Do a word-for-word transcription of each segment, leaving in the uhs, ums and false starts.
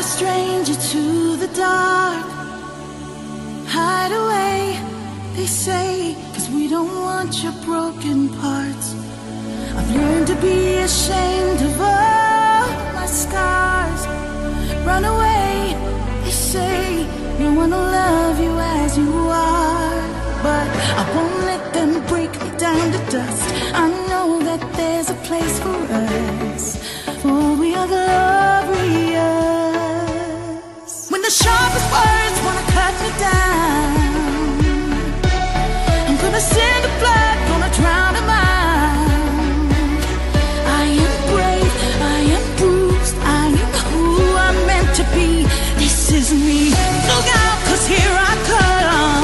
stranger to the dark. Hide away, they say, 'cause we don't want your broken parts. I've learned to be ashamed of all my scars. Run away, they say, no one will love you as you are. But I won't let them break me down to dust. I know that there's a place for us, for we are glorious. When the sharpest words wanna cut me down, I'm gonna send the blood, gonna drown a mind. I am brave, I am bruised, I am who I'm meant to be. This is me. Look out, 'cause here I come.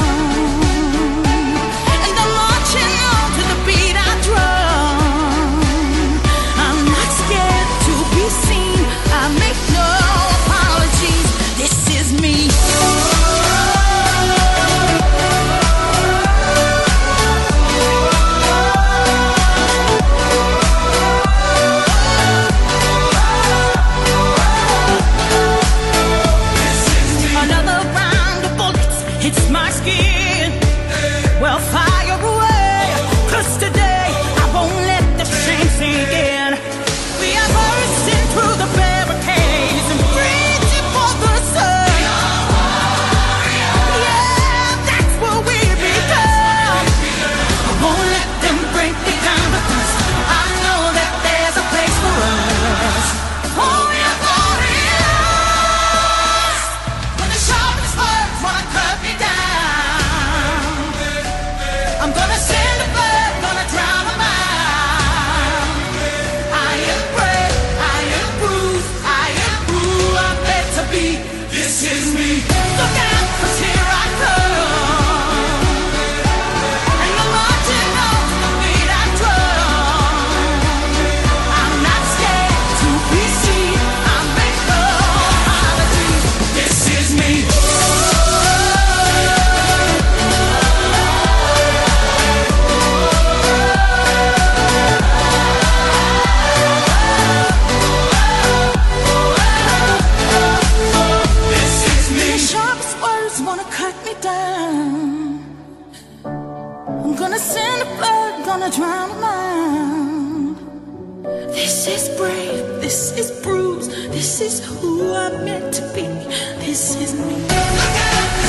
Drown a mind. This is brave, this is bruised, this is who I'm meant to be. This is me.